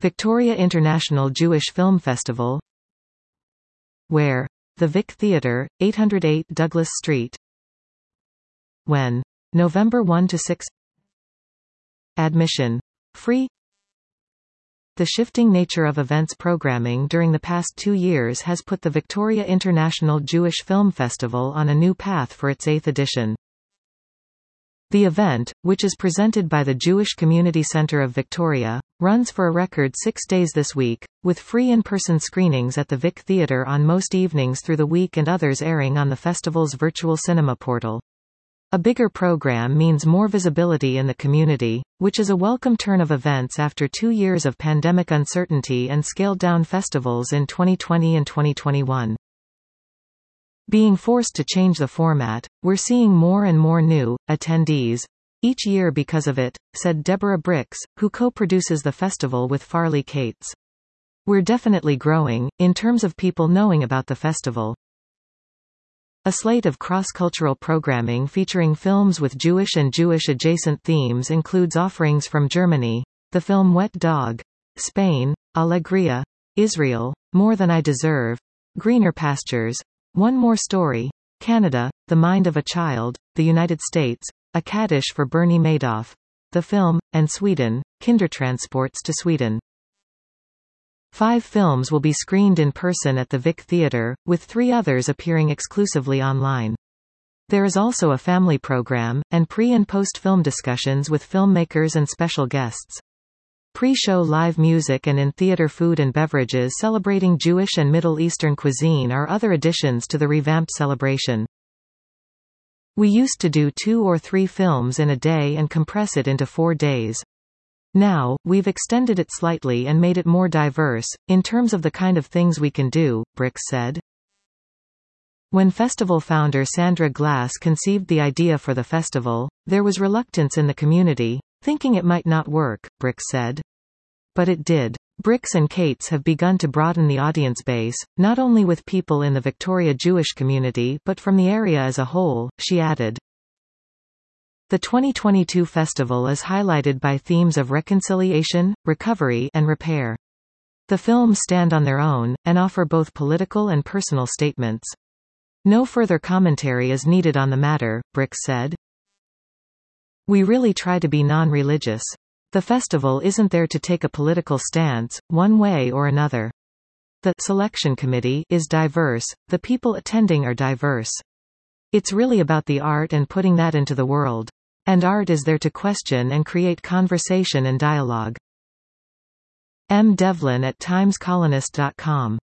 Victoria International Jewish Film Festival. Where? The Vic Theatre, 808 Douglas Street. When? November 1 to 6. Admission free. The shifting nature of events programming during the past 2 years has put the Victoria International Jewish Film Festival on a new path for its 8th edition. The event, which is presented by the Jewish Community Centre of Victoria, runs for a record 6 days this week, with free in-person screenings at the Vic Theatre on most evenings through the week and others airing on the festival's virtual cinema portal. A bigger program means more visibility in the community, which is a welcome turn of events after 2 years of pandemic uncertainty and scaled-down festivals in 2020 and 2021. Being forced to change the format, we're seeing more and more new attendees each year because of it, said Deborah Bricks, who co-produces the festival with Farley Cates. We're definitely growing, in terms of people knowing about the festival. A slate of cross-cultural programming featuring films with Jewish and Jewish-adjacent themes includes offerings from Germany, the film Wet Dog, Spain, Alegria, Israel, More Than I Deserve, Greener Pastures, One More Story, Canada, The Mind of a Child, the United States, A Kaddish for Bernie Madoff, the film, and Sweden, Kindertransports to Sweden. 5 films will be screened in person at the Vic Theatre, with 3 others appearing exclusively online. There is also a family program, and pre- and post-film discussions with filmmakers and special guests. Pre-show live music and in-theater food and beverages celebrating Jewish and Middle Eastern cuisine are other additions to the revamped celebration. We used to do 2 or 3 films in a day and compress it into 4 days. Now, we've extended it slightly and made it more diverse, in terms of the kind of things we can do, Bricks said. When festival founder Sandra Glass conceived the idea for the festival, there was reluctance in the community, thinking it might not work, Bricks said. But it did. Bricks and Cates have begun to broaden the audience base, not only with people in the Victoria Jewish community but from the area as a whole, she added. The 2022 festival is highlighted by themes of reconciliation, recovery, and repair. The films stand on their own, and offer both political and personal statements. No further commentary is needed on the matter, Bricks said. We really try to be non-religious. The festival isn't there to take a political stance, one way or another. The selection committee is diverse, the people attending are diverse. It's really about the art and putting that into the world. And art is there to question and create conversation and dialogue. M. Devlin at timescolonist.com